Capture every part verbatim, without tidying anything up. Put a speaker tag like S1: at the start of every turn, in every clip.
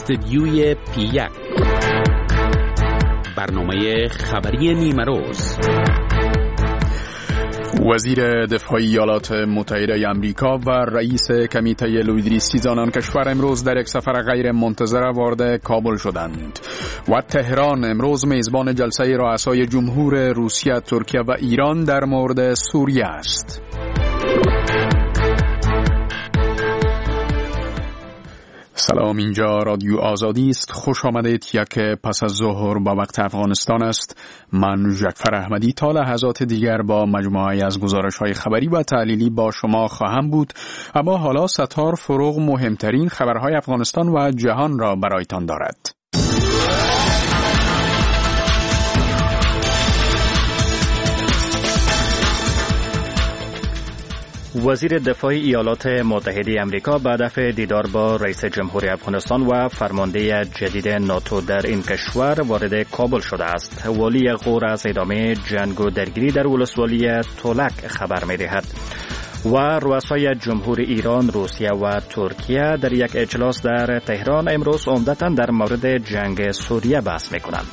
S1: استدیوی پی یک، برنامه خبری نیمه روز.
S2: وزیر دفاع ایالات متحده آمریکا و رئیس کمیته لویدریسی زانان کشور امروز در یک سفر غیر منتظره وارد کابل شدند و تهران امروز میزبان جلسه رؤسای جمهور روسیه، ترکیه و ایران در مورد سوریه است. سلام، اینجا رادیو آزادی است. خوش آمدید. یک پس از ظهر با وقت افغانستان است. من جعفر احمدی تا لحظات دیگر با مجموعه از گزارش‌های خبری و تحلیلی با شما خواهم بود، اما حالا ستار فروغ مهمترین خبرهای افغانستان و جهان را برایتان دارد.
S3: وزیر دفاع ایالات متحده آمریکا به هدف دیدار با رئیس جمهوری افغانستان و فرمانده جدید ناتو در این کشور وارد کابل شده است. والی غور از ادامه جنگ و درگیری در ولسوالی تولک خبر می‌دهد و رؤسای جمهور ایران، روسیه و ترکیه در یک اجلاس در تهران امروز عمدتاً در مورد جنگ سوریه بحث می‌کنند.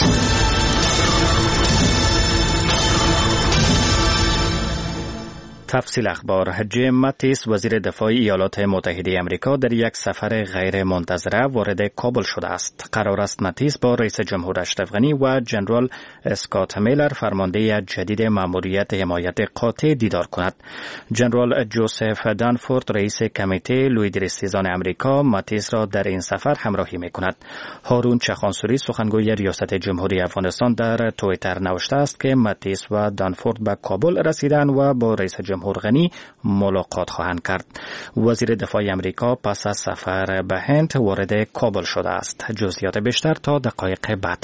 S3: تفصیل اخبار. جیم ماتیس وزیر دفاع ایالات متحده آمریکا در یک سفر غیر منتظره وارد کابل شده است. قرار است ماتیس با رئیس جمهور اشرف غنی و جنرال اسکات میلر فرمانده جدید ماموریت حمایت قاطع دیدار کند. جنرال جوزف دانفورد رئیس کمیته لویدریسیزان آمریکا ماتیس را در این سفر همراهی می‌کند. هارون چخانسوری سخنگوی ریاست جمهوری افغانستان در توییتر نوشته است که ماتیس و دانفورد به کابل رسیدند و با رئیس جمهور غنی ملاقات خواهند کرد. وزیر دفاع آمریکا پس از سفر به هند وارد کابل شده است. جزئیات بیشتر تا دقایق بعد.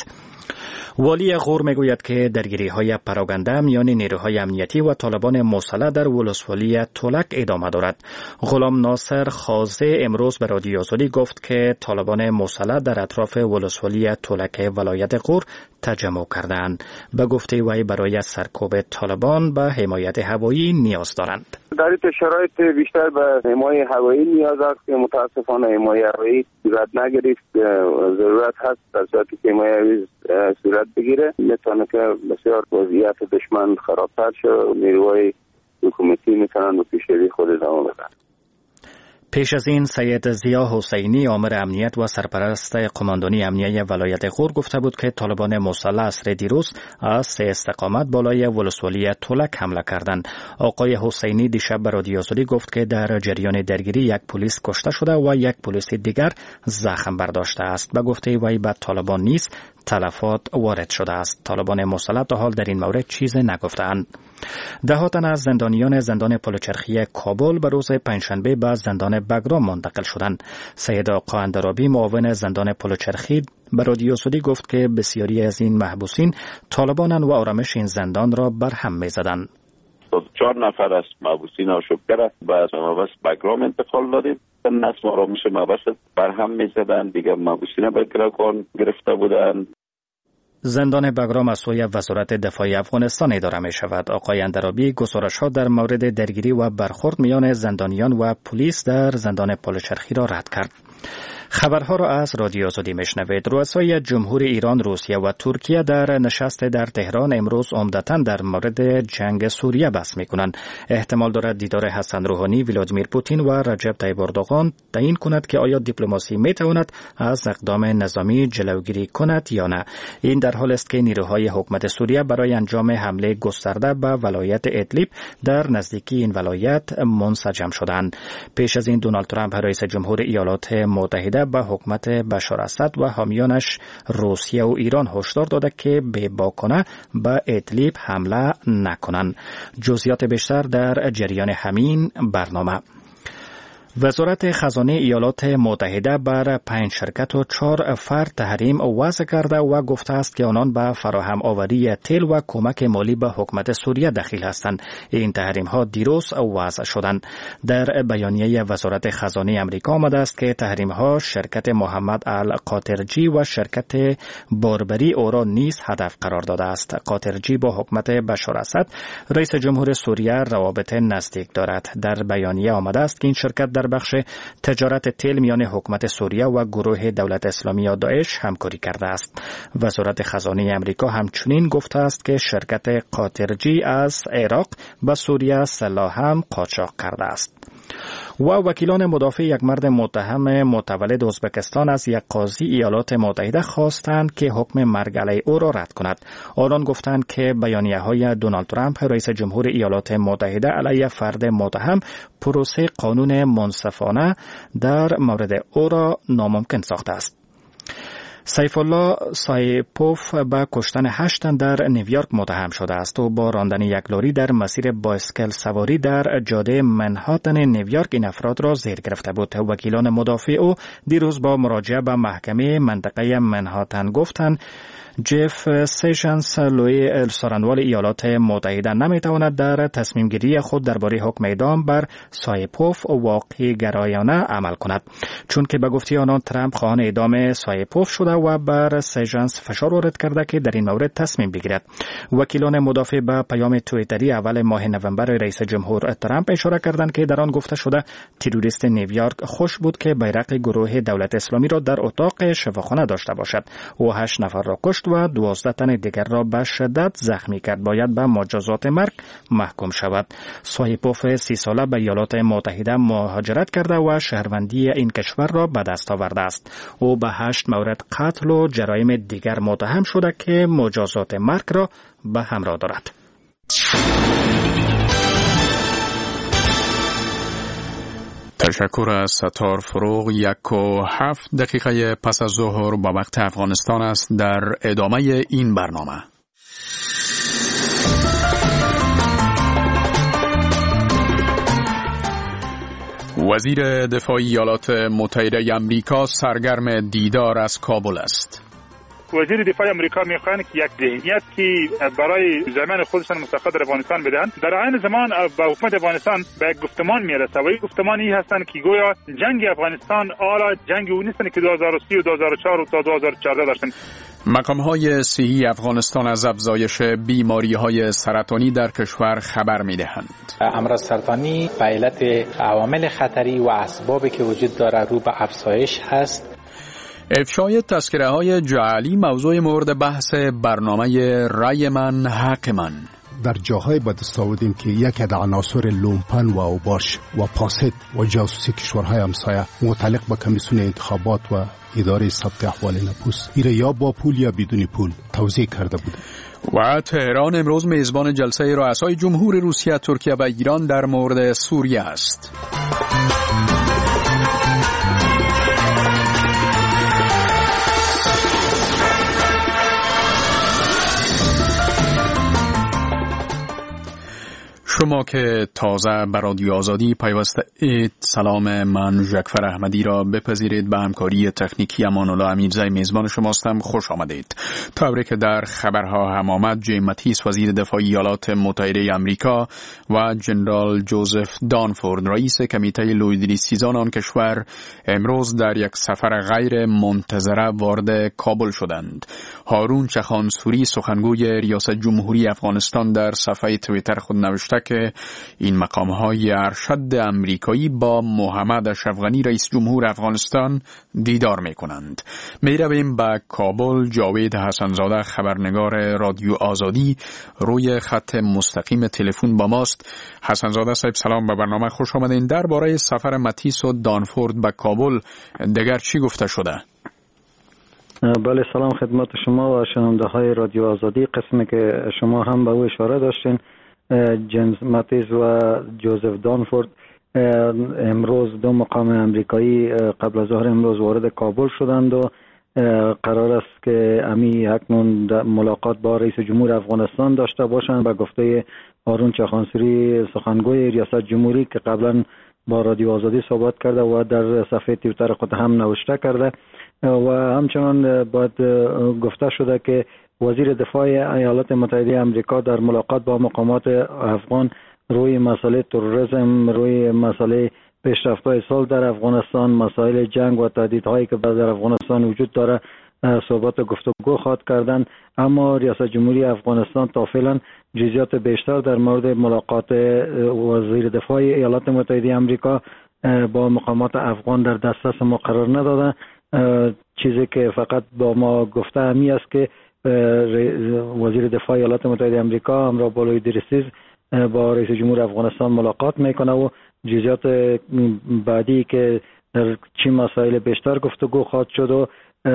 S3: والی غور میگوید که درگیری‌های پراکنده میان نیروهای امنیتی و طالبان مسلح در ولسوالی تولک ادامه دارد. غلام ناصر خازه امروز به رادیو آزادی گفت که طالبان مسلح در اطراف ولسوالی تولک ولایت غور تجمع کردند. به گفته وی برای سرکوب طالبان به حمایت هوایی نیاز دارند.
S4: در این شرایط بیشتر به حمایت هوایی نیاز است که متاسفانه حمایت هوایی صورت نگرفت. ضرورت هست در صورتی که حمایت هوایی صورت بگیره میتونه که بسیار وضعیت دشمن خرابتر شه و نیروهای حکومتی میتونن به پیشروی خود ادامه بدن.
S3: پیش از این سید ضیا حسینی آمر امنیت و سرپرست قماندانی امنیه ولایت غور گفته بود که طالبان مسلح عصر دیروز از سه استقامت بالای ولسوالی تولک حمله کردند. آقای حسینی دیشب به رادیو آزادی گفت که در جریان درگیری یک پلیس کشته شده و یک پلیس دیگر زخم برداشته است. به گفته وی به طالبان نیز تلفات وارد شده است. طالبان مسلح تا حال در این مورد چیز نگفتند. ده تن از زندانیان زندان پلوچرخی کابل به روز پنجشنبه به زندان بگرام منتقل شدند. سید آقا اندرابی معاون زندان پلوچرخی به رادیو آزادی گفت که بسیاری از این محبوسین طالبانند و آرامش این زندان را برهم می‌زدند.
S5: چهار نفر از محبوسین آشوبگر به مبحث بگرام انتقال دادیم. نظم آرامش مبحث برهم می‌زدند. دیگه محبوسین به گروگان گرفته بودند.
S3: زندان بگرام از سوی وزارت دفاع افغانستان اداره می شود. آقای اندرابی گزارش ها در مورد درگیری و برخورد میان زندانیان و پلیس در زندان پلوچرخی را رد کرد. خبرها را از رادیو آزادی میشنوید. رؤسای جمهور ایران، روسیه و ترکیه در نشست در تهران امروز عمدتاً در مورد جنگ سوریه بحث میکنند. احتمال دارد دیدار حسن روحانی، ولادیمیر پوتین و رجب طیب اردوغان تعیین کند که آیا دیپلماسی میتواند از اقدام نظامی جلوگیری کند یا نه. این در حال است که نیروهای حکومت سوریه برای انجام حمله گسترده به ولایت ادلیب در نزدیکی این ولایت منسجم شدند. پیش از این دونالد ترامپ رئیس جمهور ایالات متحده به حکومت بشار اسد و حامیانش روسیه و ایران هشدار داده که به باکنه به ادلیب حمله نکنند. جزئیات بیشتر در جریان همین برنامه. وزارت خزانه ایالات متحده بر پنج شرکت و چهار فرد تحریم وضع کرده و گفته است که آنان به فراهم آوری تیل و کمک مالی به حکومت سوریه دخیل هستند. این تحریم ها دیروز وضع شدند. در بیانیه وزارت خزانه امریکا آمده است که تحریم ها شرکت محمد القاطرجی و شرکت باربری اورا نیز هدف قرار داده است. قاطرجی با حکومت بشار اسد رئیس جمهور سوریه روابط نزدیک دارد. در بیانیه آمده است که این شرکت در در بخش تجارت تیل میان حکومت سوریه و گروه دولت اسلامی یا داعش همکاری کرده است. وزارت خزانه امریکا همچنین گفته است که شرکت قاطرجی از عراق به سوریه سلاح هم قاچاق کرده است. و وکیلان مدافع یک مرد متهم متولد ازبکستان از یک قاضی ایالات متحده خواستند که حکم مرگ علیه او را رد کند. آنان گفتند که بیانیه‌های دونالد ترامپ رئیس جمهور ایالات متحده علیه فرد متهم پروسه قانون منصفانه در مورد او را ناممکن ساخته است. سیف الله سایپوف به کشتن هشت تن در نیویورک متهم شده است و با راندن یک لاری در مسیر بایسکل سواری در جاده منهاتن نیویورک این افراد را زیر گرفته بود. وکیلان مدافع او دیروز با مراجعه به محکمه منطقه منهاتن گفتند جف سیشنز لوی سارنوال ایالات متحده نمیتواند در تصمیم گیری خود درباره حکم اعدام بر سایپوف واقعی گرایانه عمل کند، چون که به گفته آنان ترامپ خواهان اعدام سایپوف شده و بر سیشنز فشار وارد کرده که در این مورد تصمیم بگیرد. وکیلان مدافع به پیام توییتری اول ماه نوامبر رئیس جمهور ترامپ اشاره کردند که در آن گفته شده تروریست نیویورک خوش بود که بیرق گروه دولت اسلامی را در اتاق شفاخانه داشته باشد. او هشت نفر را کشت و دوازده تن دیگر را به شدت زخمی کرد. باید به مجازات مرگ محکوم شود. سایپوف سی ساله به ایالات متحده مهاجرت کرده و شهروندی این کشور را به دست آورده است. او به هشت مورد قتل و جرایم دیگر متهم شده که مجازات مرگ را به همراه دارد.
S2: تشکر از ستار فروغ. یک و هفت دقیقه پس از ظهر با وقت افغانستان است. در ادامه این برنامه وزیر دفاع ایالات متحده امریکا سرگرم دیدار از کابل است.
S6: وزیر دفاع امریکا میخواهند که یک ذهنیت که برای زمان خودشان مستقل در افغانستان بدهند، در عین زمان به حکومت افغانستان به یک گفتمان میرسه و این گفتمانی هستند که گویا جنگ افغانستان آلا جنگ اون نیستن که دو هزار و سه و دو هزار و چهار و تا دو هزار و چهارده داشتن.
S2: مقام‌های صحی افغانستان از افزایش بیماری‌های سرطانی در کشور خبر می‌دهند.
S7: امراض سرطانی به علت عوامل خطری و اسبابی که وجود داره رو به افزایش هست.
S2: افشای تذکره‌های جعلی موضوع مورد بحث برنامه رای من حق من.
S8: در جاهای به دست آوردیم که یک از عناصر لومپن و اوباش و پاسد و جاسوسی کشورهای همسایه متعلق به کمیسیون انتخابات و اداره ثبت احوال نفوس ایره یا با پول یا بدون پول توزیع کرده بود.
S2: و تهران امروز میزبان جلسه رؤسای جمهور روسیه، ترکیه و ایران در مورد سوریه است. شما که تازه به رادیو آزادی پیوسته اید، سلام، من ژکفر احمدی را بپذیرید. به همکاری تکنیکی امان الله امیرزی میزبان شماستم. خوش آمدید. طوری که در خبرها هم آمد، جیم ماتیس وزیر دفاع ایالات متحده امریکا و جنرال جوزف دانفورد رئیس کمیته لویدریسیزان آن کشور امروز در یک سفر غیر منتظره وارد کابل شدند. هارون چخانسوری سخنگوی ریاست جمهوری افغانستان در صفحه توییتر خود نوشته که این مقام‌های ارشد امریکایی با محمد اشرف غنی رئیس جمهور افغانستان دیدار می‌کنند. می‌رویم به کابل. جاوید حسنزاده خبرنگار رادیو آزادی روی خط مستقیم تلفن با ماست. حسنزاده صاحب سلام، به برنامه خوش آمدین. درباره سفر ماتیس و دانفورد به کابل دیگر چی گفته شده؟
S9: بله، سلام خدمت شما و شنونده های رادیو آزادی. قسمی که شما هم به او اشاره داشتین، جیمز ماتیس و جوزف دانفورد امروز دو مقام امریکایی قبل از ظهر امروز وارد کابل شدند و قرار است که امی اکنون ملاقات با رئیس جمهور افغانستان داشته باشند. به گفته هارون چخانسوری سخنگوی ریاست جمهوری که قبلا با رادیو آزادی صحبت کرده و در صفحه توییتر خود هم نوشته کرده و همچنان باید گفته شده که وزیر دفاع ایالات متحده آمریکا در ملاقات با مقامات افغان روی مسئله تروریسم، روی مسئله پیشرفت‌های صلح در افغانستان، مسائل جنگ و تهدیدهایی که در افغانستان وجود داره صحبت و گفتگو خواهد کردن. اما ریاست جمهوری افغانستان تا فعلا جزئیات بیشتر در مورد ملاقات وزیر دفاع ایالات متحده آمریکا با مقامات افغان در دسترس ما قرار ندادن. چیزی که فقط با ما گفته همی است که وزیر دفاع ایالات متحده آمریکا همراه با لوید ریسیز با رئیس جمهور افغانستان ملاقات میکنه و جزئیات بعدی که در چه مسائل بیشتر گفتگو خواهد شد و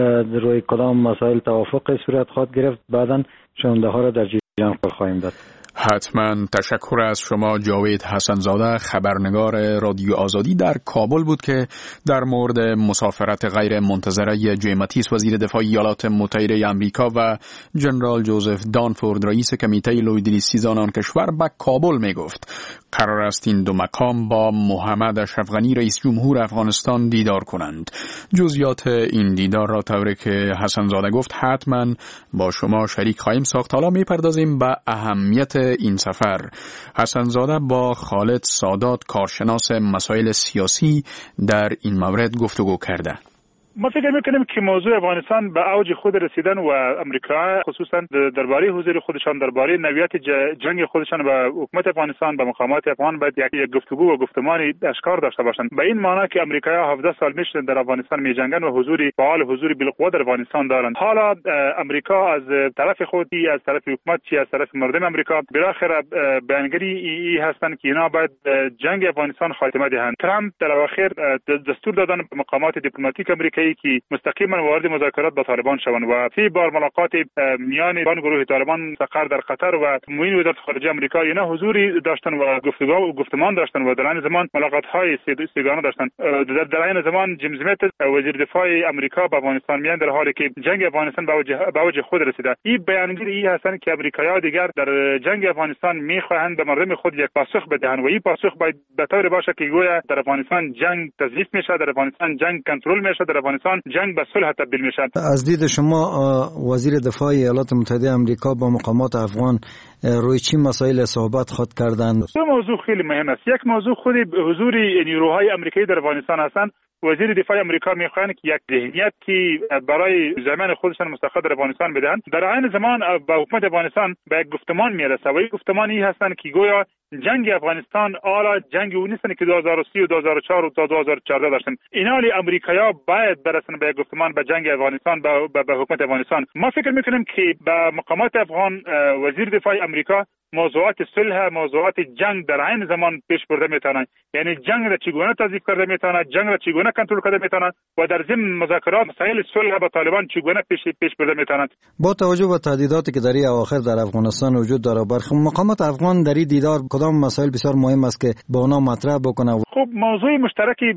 S9: روی کدام مسائل توافق صورت خواهد گرفت بعداً شنونده ها را در جریان خواهیم داد.
S2: حتما. تشکر از شما. جاوید حسنزاده خبرنگار رادیو آزادی در کابل بود که در مورد مسافرت غیر منتظره جیم ماتیس وزیر دفاع ایالات متحده آمریکا و جنرال جوزف دانفورد رئیس کمیته لوید ریسیز آن کشور به کابل می گفت. قرار است این دو مقام با محمد اشرف غنی رئیس جمهور افغانستان دیدار کنند. جزئیات این دیدار را طوری که حسنزاده گفت حتما با شما شریک خواهیم ساخت. حالا میپردازیم به اهمیت این سفر. حسنزاده با خالد سادات کارشناس مسائل سیاسی در این مورد گفتگو کرده.
S6: ما فکر میکنیم که موضوع افغانستان به اوج خود رسیدن و امریکا خصوصا درباره حضور خودشان درباره نوعیت جنگ خودشان و حکومت افغانستان به مقامات افغان باید یک گفتگو و گفتمانی اشکار داشته باشند. به این معنی که امریکایی‌ها هفده سال میشن در افغانستان میجنگن و حضوری فعال حضوری بالقوه در افغانستان دارند. حالا امریکا از طرف خودی از طرف حکومت چی از طرف مردم امریکا بالاخره بیانگری ای هستند که اینا باید جنگ افغانستان خاتمه دهند. ترامپ در اواخر دستور دادن به مقامات دیپلماتیک امریکایی که مستقیما وارد مذاکرات با طالبان شوند و سه بار ملاقات میان بان گروه طالبان سقر در قطر و معین وزارت خارجه آمریکا اینا حضوری داشتن و گفتگو و گفتمان داشتن و در این زمان ملاقات های سیگانه داشتن. در در این زمان جیمز ماتیس وزیر دفاع امریکا با افغانستان میان در حالی که جنگ افغانستان به اوج خود رسیده. این بیانگری هستند که امریکایی‌ها دیگر در جنگ افغانستان میخواهند به مردم خود یک پاسخ بدهند و این پاسخ باید به طور باشه که گویا در افغانستان جنگ تضعیف میشه، در افغانستان جنگ کنترل میشه، در افغانستان جنگ به صلح تبدیل میشه.
S10: از دید شما وزیر دفاع ایالات متحده آمریکا با مقامات افغان روی چه مسائل صحبت خود کردند؟
S6: دو موضوع خیلی مهم است. یک موضوع خود حضور نیروهای آمریکایی در افغانستان هستند. وزیر دفاع آمریکا میخواهند که یک ذهنیت که برای زمان خودشان مستقل در افغانستان بدهند. در عین زمان با حکومت افغانستان به یک گفتمان میرسه و این گفتمانی هستند که گویا جنگ افغانستان آلا جنگ اون نیستن که دو هزار و سه و دو هزار و چهار و دو هزار و چهارده داشتن. اینالی امریکایی‌ها باید برسن به یک گفتمان به جنگ افغانستان با به حکومت افغانستان. ما فکر میکنیم که به مقامات افغان وزیر دفاع آمریکا موضوعات صلح موضوعات جنگ در عین زمان پیش برده میتونن، یعنی جنگ را چگونه تضعیف کرده میتونن، جنگ را چگونه کنترل کرده میتونن و در ضمن مذاکرات مسائل صلح با طالبان چگونه پیش پیش برده میتونن.
S10: با توجه به تهدیداتی که در این اواخر در افغانستان وجود داره، برخی مقامات افغان در این دیدار کدام مسائل بسیار مهم است که با اونا مطرح بکنه؟
S6: خب موضوع مشترکی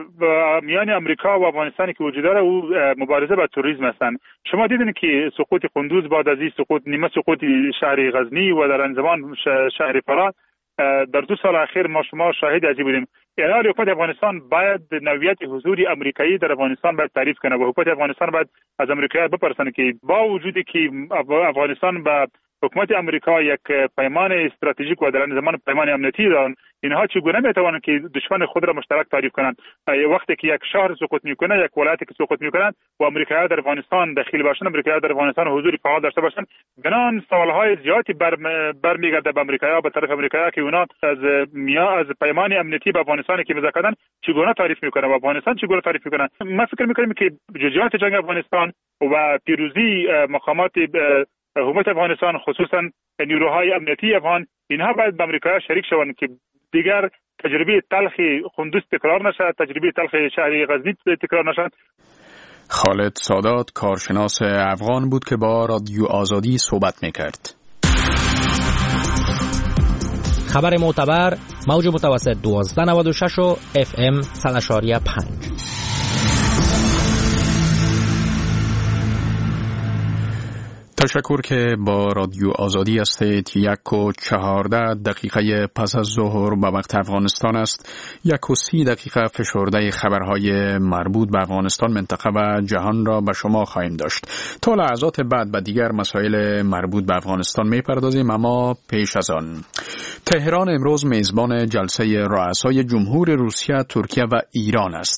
S6: میان امریکا و افغانستان که وجود داره او مبارزه با تروریسم هستند. شما دیدین که سقوط قندوز بعد از این سقوط نیمه سقوط شهر غزنی و در زمان شهر فرات در دو سال اخیر ما شما شاهد ازی بودیم. یعنی حکومت افغانستان باید نوعیت حضوری آمریکایی در افغانستان باید تعریف کنه و حکومت افغانستان باید از امریکا بپرسه که با وجودی که افغانستان با حکومت امریکا یک پیمان استراتژیک و در آن زمان پیمان امنیتی دارند، اینها چگونه میتوانند که دشمن خود را مشترک تعریف کنند؟ وقتی که یک شهر سقوط میکنه، یک ولایتی که سقوط میکنند و امریکایی‌ها در افغانستان داخل باشند، امریکایی‌ها در افغانستان حضور فعال داشته باشند، بنان سوالهای زیادی بر برمیگرده به امریکایی‌ها به طرف امریکایی‌ها که اونا از میا از پیمان امنیتی به افغانستان که مذاکره چگونه تعریف میکنه و افغانستان چگونه تعریف میکنه. ما فکر میکنیم که جزئیات جنگ افغانستان و پیروزی مقامات حکومت افغانستان خصوصا نیروهای امنیتی افغان اینها باید به امریکا شریک شوند که دیگر تجربه تلخ قندوز تکرار نشد، تجربه تلخ شهر غزنی تکرار نشد.
S2: خالد سادات کارشناس افغان بود که با رادیو آزادی صحبت میکرد.
S11: خبر معتبر موج متوسط دوازده نود و شش و اف ام صد و پنج.
S2: تشکر که با رادیو آزادی هستید. یک و چهارده دقیقه پس از ظهر به وقت افغانستان است. یک و سی دقیقه فشرده خبرهای مربوط به افغانستان، منطقه و جهان را به شما خواهیم داشت. تا لحظات بعد به دیگر مسائل مربوط به افغانستان میپردازیم، اما پیش از آن تهران امروز میزبان جلسه رؤسای جمهور روسیه، ترکیه و ایران است.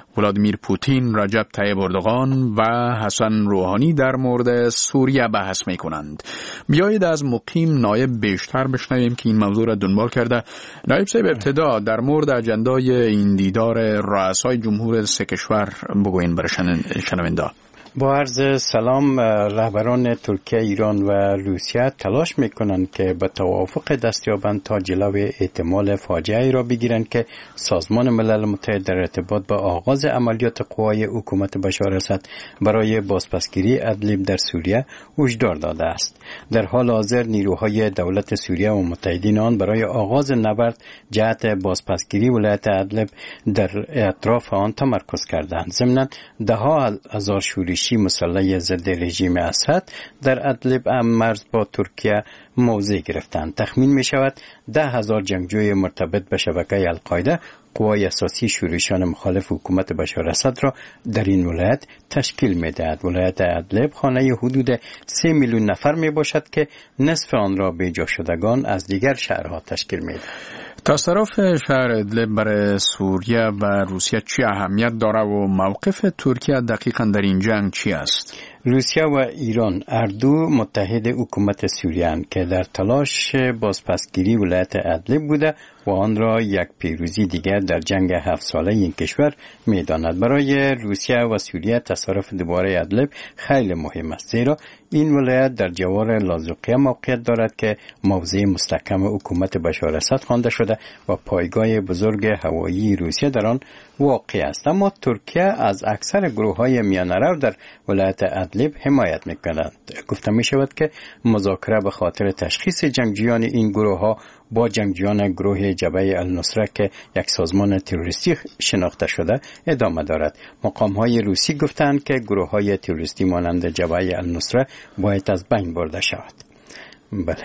S2: ولادیمیر پوتین، رجب طیب اردوغان و حسن روحانی در مورد سوریه بحث می کنند. بیایید از مقیم نایب بیشتر بشنویم که این موضوع را دنبال کرده. نایب صاحب، ابتدا در مورد اجندای این دیدار رؤسای جمهور سه کشور بگوین برای شنونده.
S12: با عرض سلام، رهبران ترکیه، ایران و روسیه تلاش میکنند که به توافق دست یابند تا جلوی احتمال فاجعه‌ای را بگیرند که سازمان ملل متحد در ارتباط با آغاز عملیات قوای حکومت بشار اسد برای بازپسگیری ادلب در سوریه هشدار داده است. در حال حاضر نیروهای دولت سوریه و متحدین آن برای آغاز نبرد جهت بازپسگیری ولایت ادلب در اطراف آن تمرکز کردند. ضمناً ده‌ها هزار شورشی مسلح ضد رژیم اسد در ادلب مرز با ترکیه موضع گرفتند. تخمین می شود ده هزار جنگجوی مرتبط به شبکه القاعده قوای اساسی شورشیان مخالف حکومت بشار اسد را در این ولایت تشکیل می دهد. ولایت ادلب خانه حدود سه میلیون نفر می باشد که نصف آن را به جا شدگان از دیگر شهرها تشکیل می دهد.
S2: از طرف شهر ادلب برای سوریه و روسیه چی اهمیت داره و موقف ترکیه دقیقاً در این جنگ چی است؟
S12: روسیه و ایران هر دو متحد حکومت سوریه اند که در تلاش بازپسگیری ولایت ادلب بوده و آن را یک پیروزی دیگر در جنگ هفت ساله این کشور می داند. برای روسیه و سوریه تصرف دوباره ادلب خیلی مهم است، زیرا این ولایت در جوار لاذقیه موقعیت دارد که موضع مستحکم حکومت بشار اسد خوانده شده و پایگاه بزرگ هوایی روسیه در آن واقع است. اما ترکیه از اکثر گروه‌های میانه‌رو در ولایت ادلب حمایت می‌کند. گفته می‌شود که مذاکره به خاطر تشخیص جنگجویان این گروه‌ها با جنگجویان گروه جبهه النصره که یک سازمان تروریستی شناخته شده ادامه دارد. مقام‌های روسی گفتند که گروه‌های تروریستی مانند جبهه النصره باید از بین برده شود. بله.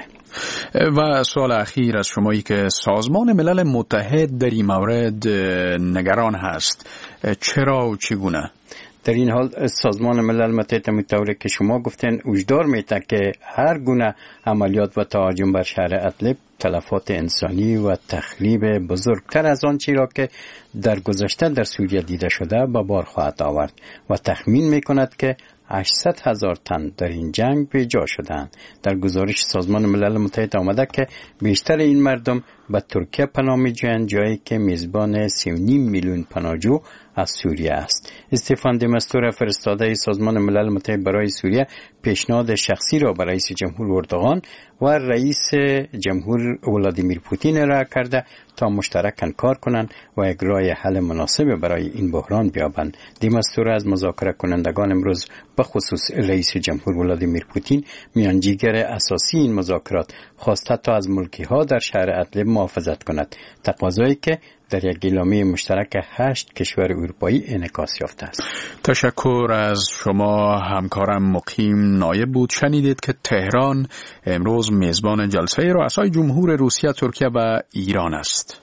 S2: و سوال اخیر از شمایی که سازمان ملل متحد در این مورد نگران هست، چرا و چگونه؟
S12: در این حال سازمان ملل متحد همونطور که شما گفتین هشدار میده که هر گونه عملیات و تهاجم بر شهر ادلب تلفات انسانی و تخریب بزرگتر از آن چی را که در گذشته در سوریه دیده شده به بار خواهد آورد و تخمین میکند که هشتصد هزار تن در این جنگ به جا شدند. در گزارش سازمان ملل متحد آمده که بیشتر این مردم به ترکیه پناه می‌جویند، جایی که میزبان سی و نیم میلیون پناهجو از سوریه است. استفان د مستور، فرستاده سازمان ملل متحد برای سوریه، پیشنهاد شخصی را به رئیس جمهور اردوغان و رئیس جمهور ولادیمیر پوتین را کرده تا مشترکاً کار کنند و اجرای حل مناسب برای این بحران بیابند. د مستور از مذاکره کنندگان امروز به خصوص رئیس جمهور ولادیمیر پوتین، میانجیگر اساسی این مذاکرات، خواسته تا از ملکی ها در شهر ادلب محافظت کند، تقاضایی که در یک اعلامیه مشترک هشت کشور اروپایی انعکاس یافته است.
S2: تشکر از شما همکارم مقیم نایب بود. شنیدید که تهران امروز میزبان جلسه رؤسای جمهور روسیه، ترکیه و ایران است.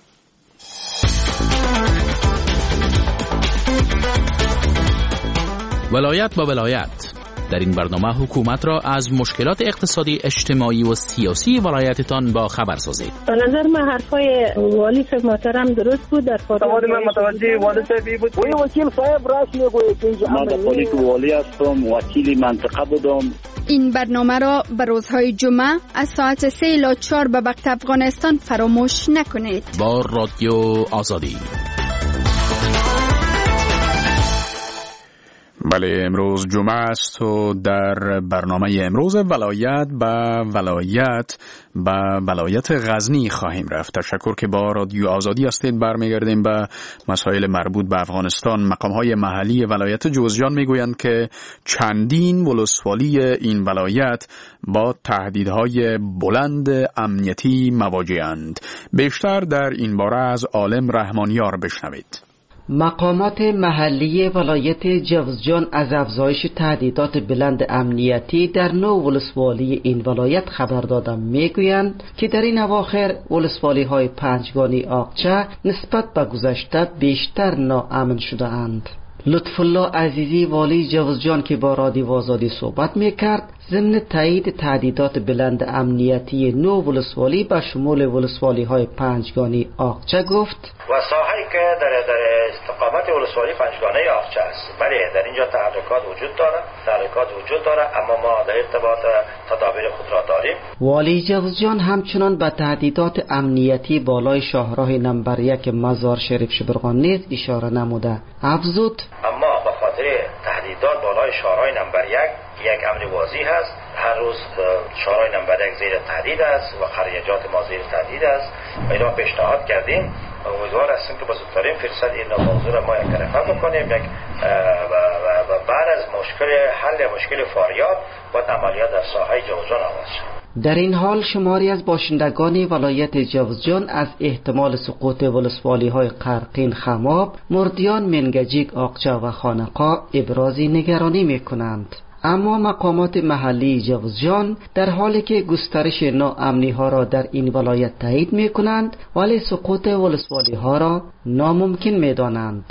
S1: ولایت با ولایت. در این برنامه حکومت را از مشکلات اقتصادی، اجتماعی و سیاسی ولایتتان با خبر سازید.
S13: به نظر من حرفای والی صاحب محترم درست بود. در
S14: سوال من متوجه والی صاحبی بود. وی وکیل صاحب راست میگوید که اینجا من خودی تو والی هستم، وکیل منطقه بودم.
S15: این برنامه را به روزهای جمعه از ساعت سه الی چهار به وقت افغانستان فراموش نکنید.
S1: با رادیو آزادی.
S2: بله، امروز جمعه است و در برنامه امروز ولایت با ولایت با ولایت غزنی خواهیم رفت. تشکر که با رادیو آزادی هستید. برمیگردیم به مسائل مربوط به افغانستان. مقام‌های محلی ولایت جوزجان میگویند که چندین ولسوالی این ولایت با تهدیدهای بلند امنیتی مواجه‌اند. بیشتر در این باره از عالم رحمانیار بشنوید.
S16: مقامات محلی ولایت جوزجان از افزایش تهدیدات بلند امنیتی در نو ولسوالی این ولایت خبر دادند. میگویند که در این اواخر ولسوالی های پنجگانی آقچه نسبت به گذشته بیشتر ناامن شده اند. لطف الله عزیزی والی جوزجان که با رادیو آزادی صحبت میکرد ضمن تایید تهدیدات بلند امنیتی نو ولسوالی به شمول ولسوالی های پنجگانی آقچه گفت
S17: و ساحه‌ای که در در استقامت ولسوالی پنجگانه آقچه است. بله در اینجا تحرکات وجود داره تحرکات وجود داره اما ما در ارتباط تدابیر خود را داریم.
S16: والی جوزجان همچنان به تهدیدات امنیتی بالای شاهراه نمبر یک مزار شریف شبرغان نیز اشاره نموده افزود
S17: اما به خاطر تهدیدات بالای شاهراه نمبر یک یک امر واضح هست. هر روز شاهراه نمبر یک زیر تهدید است و خریجات ما زیر تهدید است و اینا پیشنهاد کردیم و امیدوار هستیم که با زودترین فرصت این موضوع ما یک طرفه بکنیم یک و بعد از مشکل حل مشکل فاریاب با عملیات در ساحه جوزجان آغاز شد.
S16: در این حال شماری از باشندگان ولایت جوزجان از احتمال سقوط ولسوالی های قرقین، خماب، مردیان، منگجیک، آقچه و خانقا ابرازی نگرانی می کنند. اما مقامات محلی جوزجان در حالی که گسترش ناامنی ها را در این ولایت تایید می کنند ولی سقوط ولسوالی ها را ناممکن می دانند.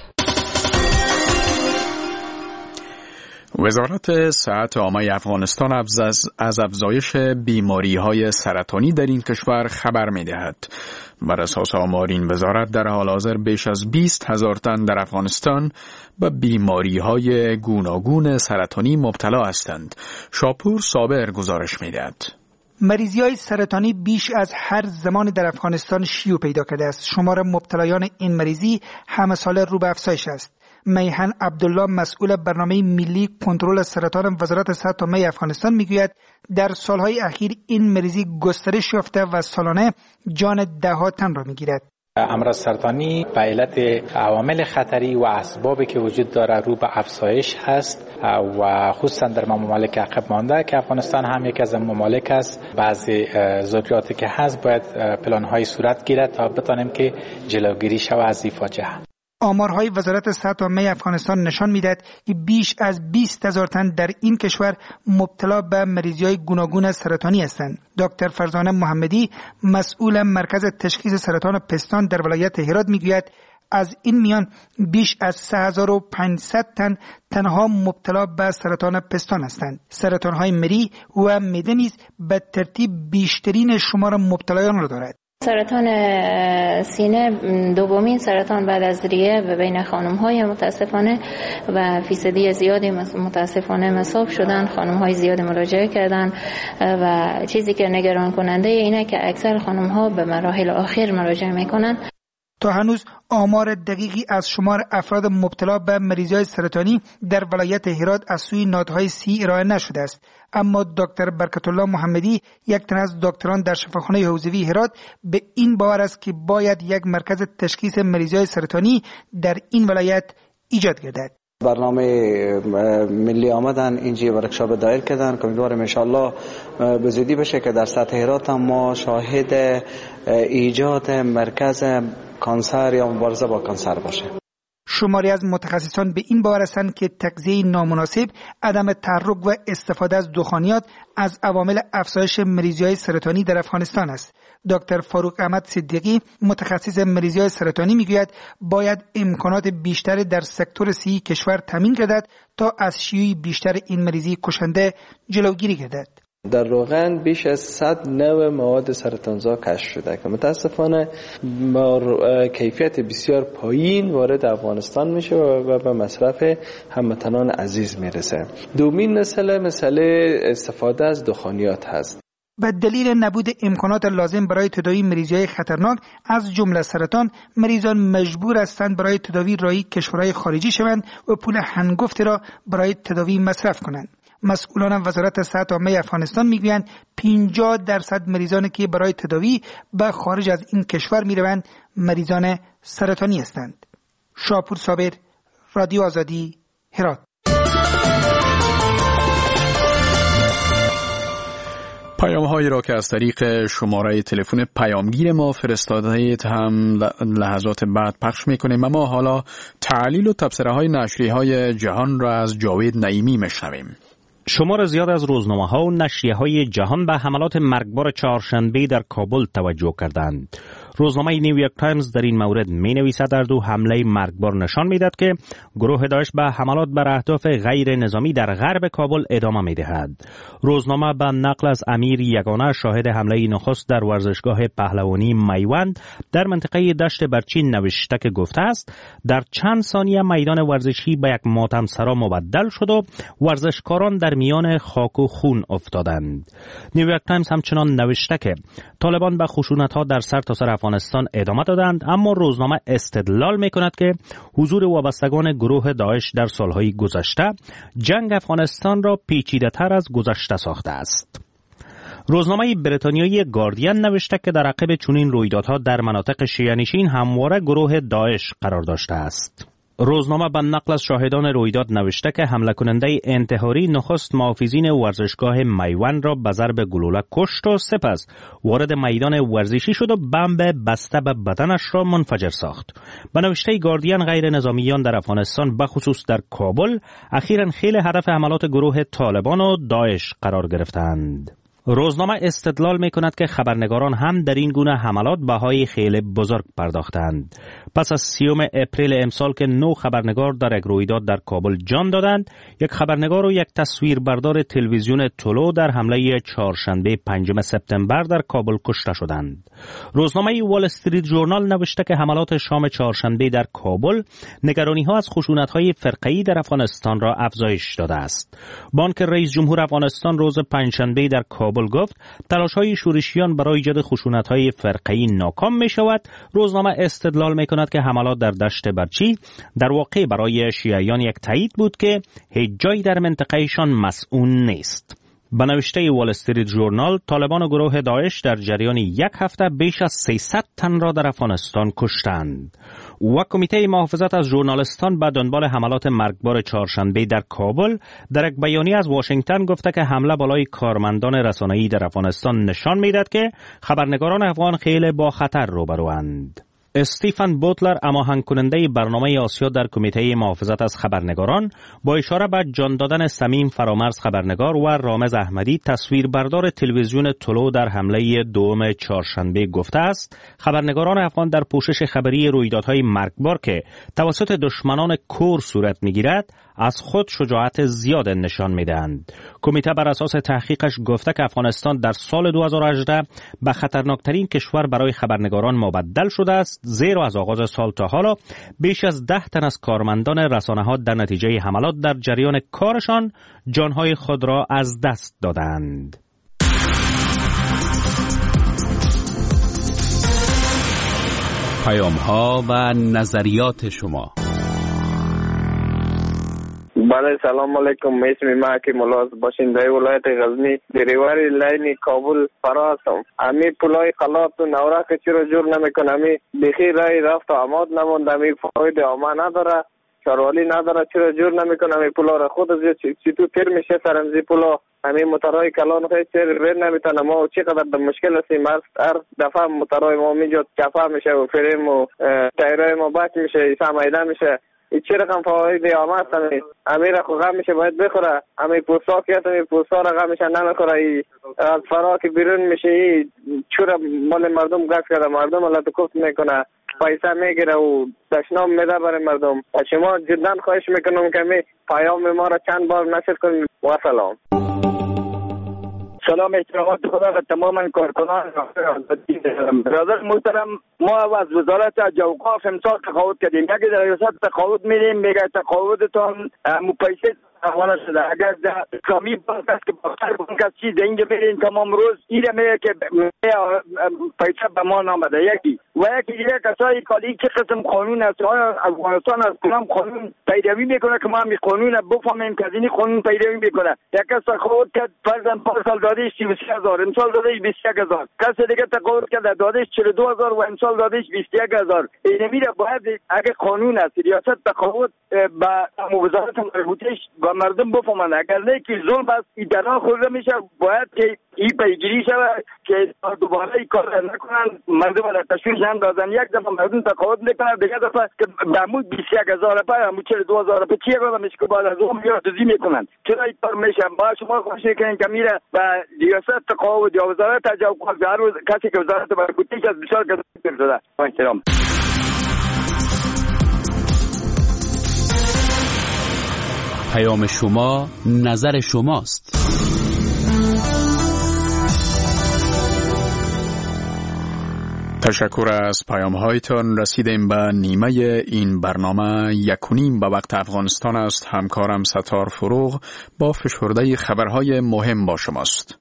S2: وزارت صحت عامه افغانستان از افزایش بیماری های سرطانی در این کشور خبر می دهد. بر اساس آمار این وزارت در حال حاضر بیش از بیست هزار تن در افغانستان به بیماری های گوناگون سرطانی مبتلا هستند. شاپور صابر گزارش می دهد.
S18: مریضی های سرطانی بیش از هر زمان در افغانستان شیوع پیدا کرده است. شمار مبتلایان این مریضی همه ساله رو به افزایش است. میهن عبدالله مسئول برنامه ملی کنترل سرطان وزارت صحت عامه افغانستان میگوید در سالهای اخیر این مریضی گسترش یافته و سالانه جان ده ها تن را میگیرد.
S7: امراض سرطانی به علت عوامل خطری و اسبابی که وجود داره رو به افزایش هست و خصوصا در ممالک عقب مانده که افغانستان هم یک از ممالک است. بعضی ضروریاتی که هست باید پلان‌های صورت گیرد تا بتانیم که جلوگیری شود از این فاجعه.
S18: آمارهای وزارت صحت عامه افغانستان نشان می‌دهد که بیش از بیست هزار تن در این کشور مبتلا به مریضی‌های گوناگون سرطانی هستند. دکتر فرزانه محمدی مسئول مرکز تشخیص سرطان پستان در ولایت هرات میگوید از این میان بیش از سه هزار و پانصد تن تنها مبتلا به سرطان پستان هستند. سرطان‌های مری و معده نیز به ترتیب بیشترین شمار مبتلایان را دارد.
S19: سرطان سینه دومین سرطان بعد از ریه و بین خانم‌های متاسفانه و فیصدی زیادی متاسفانه مصاب شدن. خانم‌های زیاد مراجعه کردن و چیزی که نگران کننده اینه که اکثر خانم‌ها به مراحل آخر مراجعه میکنن.
S18: تا هنوز آمار دقیقی از شمار افراد مبتلا به مریضی‌های سرطانی در ولایت هرات از سوی نهادهای سی ارائه نشده است. اما دکتر برکت الله محمدی یک تن از دکتران در شفاخانه حوزوی هرات به این باور است که باید یک مرکز تشخیص مریضی‌های سرطانی در این ولایت ایجاد گردد.
S20: برنامه ملی آمدن اینجا ورکشاپ دایر کردن که امیدوارم ان شاء الله به زودی بشه که در سطح هرات هم ما شاهد ایجاد مرکز کانسر یا مبارزه با کانسر باشه.
S18: شماری از متخصصان به این باور هستند که تغذیه نامناسب، عدم تحرک و استفاده از دخانیات از عوامل افزایش مریضی‌های سرطانی در افغانستان است. دکتر فاروق احمد صدیقی متخصص مریضی‌های سرطانی میگوید باید امکانات بیشتری در سکتور صحی کشور تامین گردد تا از شیوع بیشتر این مریضی کشنده جلوگیری گردد.
S21: در روغن بیش از صد نوع مواد سرطانزا کشف شده که متاسفانه با کیفیت بسیار پایین وارد افغانستان میشه و به مصرف هموطنان عزیز میرسه. دومین مسئله مسئله استفاده از دخانیات هست.
S18: به دلیل نبود امکانات لازم برای تداوی مریضی‌های خطرناک از جمله سرطان، مریضان مجبور هستند برای تداوی راهی کشورهای خارجی شوند و پول هنگفتی را برای تداوی مصرف کنند. مسئولان وزارت صحت عامه افغانستان میگویند پنجاه درصد مریضانی که برای تداوی به خارج از این کشور میروند مریضان سرطانی هستند. شاپور صابر، رادیو آزادی، هرات.
S2: پیام هایی را که از طریق شماره تلفن پیامگیر ما فرستاده اید هم لحظات بعد پخش میکنیم. اما حالا تعلیل و تبصره های نشریه های جهان را از جاوید نعیمی میشنویم.
S22: شمار زیاد از روزنامه ها و نشریه های جهان به حملات مرگبار چهارشنبه در کابل توجه کردند. روزنامه نیویورک تایمز در این مورد می نویسد در دو حمله مرگبار نشان می دهد که گروه داعش به حملات بر اهداف غیر نظامی در غرب کابل ادامه می دهد. روزنامه به نقل از امیر یگانه شاهد حمله نخست در ورزشگاه پهلوانی میوند در منطقه دشت برچین نوشته که گفته است در چند ثانیه میدان ورزشی به یک ماتم سرا مبدل شد و ورزشکاران در میان خاک و خون افتادند. نیویورک تایمز همچنان نوشته که طالبان به خشونت‌ها در سرتاسر افغانستان ادامه دادند، اما روزنامه استدلال می‌کند که حضور وابستگان گروه داعش در سالهای گذشته جنگ افغانستان را پیچیده‌تر از گذشته ساخته است. روزنامه بریتانیایی گاردین نوشته که در عقب چنین رویدادها در مناطق شیعه‌نشین همواره گروه داعش قرار داشته است. روزنامه به نقل از شاهدان رویداد نوشته که حمله کننده انتحاری نخست محافظین ورزشگاه میوند را به ضرب گلوله کشت و سپس وارد میدان ورزشی شد و بمب بسته به بدنش را منفجر ساخت. به نوشته گاردین غیر نظامیان در افغانستان به خصوص در کابل اخیراً خیلی هدف حملات گروه طالبان و داعش قرار گرفتند. روزنامه استدلال می کند که خبرنگاران هم در این گونه حملات بهای خیلی بزرگ پرداختند. پس از سیوم اپریل امسال که نو خبرنگار در یک رویداد در کابل جان دادند، یک خبرنگار و یک تصویربردار تلویزیون طلوع در حمله چهارشنبه پنجم سپتامبر در کابل کشته شدند. روزنامه وال استریت ژورنال نوشته که حملات شام چهارشنبه در کابل نگرانی ها از خشونت های فرقه‌ای در افغانستان را افزایش داده است. بانک رئیس جمهور افغانستان روز پنجشنبه در کابل گفت تلاش‌های شورشیان برای ایجاد خشونت‌های فرقه‌ای ناکام می‌شود. روزنامه استدلال می‌کند که حملات در دشت برچی در واقع برای شیعیان یک تایید بود که هیچ جایی در منطقه‌شان مسئول نیست. به نوشته وال استریت ژورنال، طالبان و گروه داعش در جریان یک هفته بیش از سیصد تن را در افغانستان کشتند. و کمیته محافظت از ژورنالیستان به دنبال حملات مرگبار چهارشنبه در کابل در یک بیانیه از واشنگتن گفته که حمله بالای کارمندان رسانه‌ای در افغانستان نشان می‌دهد که خبرنگاران افغان خیلی با خطر روبروند. استیفن بوتلر، هماهنگ کننده برنامه آسیا در کمیته محافظت از خبرنگاران، با اشاره به جان دادن صمیم فرامرز خبرنگار و رامز احمدی تصویربردار تلویزیون طلوع در حمله دوم چهارشنبه گفته است خبرنگاران افغان در پوشش خبری رویدادهای مرگبار که توسط دشمنان کور صورت میگیرد از خود شجاعت زیاد نشان میدهند. کمیته بر اساس تحقیقش گفته که افغانستان در سال دو هزار و هجده به خطرناکترین کشور برای خبرنگاران مبدل شده است، زیرا از آغاز سال تا حالا بیش از ده تن از کارمندان رسانه‌ها در نتیجه حملات در جریان کارشان جانهای خود را از دست دادند.
S1: پیام‌ها و نظریات شما.
S4: بله، سلام علیکم. اسم ما که ملاز باشنده ولایت غزنی دریواری لین کابل فرا هستم. امی پلای خلات و نورا که چرا جور نمیکنه، امی بخی رای رفت و عماد نموند، امی فاید آما نداره، شاروالی نداره، چرا جور نمیکنه امی پلا را خود از چی تو تیر میشه سرمزی پلا امی موترهای کلان خیلی چیر رد نمیتونه. ما چقدر در مشکل هستیم، هر دفعه موترهای ما میجاد چپا میشه و فریم و تایرهای ما بچ میشه، ایسا میده میشه. این چه رقم فواید آمد همی امیر خو غم میشه باید بخوره. امی پوستا که هست امی پوستا را غم میشه نمیخوره. ای از فرا که بیرون میشه ای چورا مال مردم گفت کرده، مردم الله تو کفت میکنه، پیسه میگیره و دشنام میده برای مردم. شما جدا خواهش میکنم که می پیام ما را چند بار نشر کنید. و سلام.
S5: سلام احترامات خدا و تماما کارکنان برادر محترم. ما از وزارت جوقاف امسال تقاعد کردیم. یک در ریاست تقاعد میدیم، میگه تقاعدتان مپیسه حواله شده. اگر در اسلامی بانک است که باختر بانک است چیز اینجا برین تمام روز ایره میگه که پیسه به ما نامده. یکی و یکی دیگه کسایی کالی چه قسم قانون است، آیا افغانستان از کدام قانون پیروی میکنه که ما هم قانون بفهمیم که از این قانون پیروی میکنه. یک کس تقاعد کرد فرضاً پنج سال دادیش سی و سه هزار، امسال دادیش بیست و یک هزار. کس دیگه تقاعد کرد دادیش چهل و دو هزار و امسال دادیش بیست و یک هزار. این میره باید اگه قانون است ریاست تقاعد با وزارت مربوطه و مردم بفهمند اگر نه که ظلم است ایدنا خورده میشه باید که این پیگیری شود که دوباره این کار نکنن مردم را تشویش نندازن یک دفعه مردم تقاعد میکنن دیگه دفعه که بمود بیست و یک هزار روپیه همون چهل و دو هزار روپیه چیه گفتم که بعد از اون میاد دوزی میکنن چرا این کار میشه با شما خوش میکنین که میره و ریاست تقاعد یا وزارت تجاوز هر روز کسی که وزارت برگوتیش از بسیار کسی شده با احترام.
S1: پیام شما نظر شماست.
S2: تشکر از پیام هایتان. رسیدیم به نیمه این برنامه. یکونیم به وقت افغانستان است. همکارم ستار فروغ با فشرده خبرهای مهم با شماست.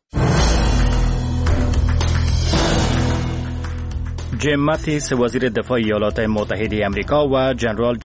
S22: جیم ماتیس وزیر دفاع ایالات متحده آمریکا و جنرال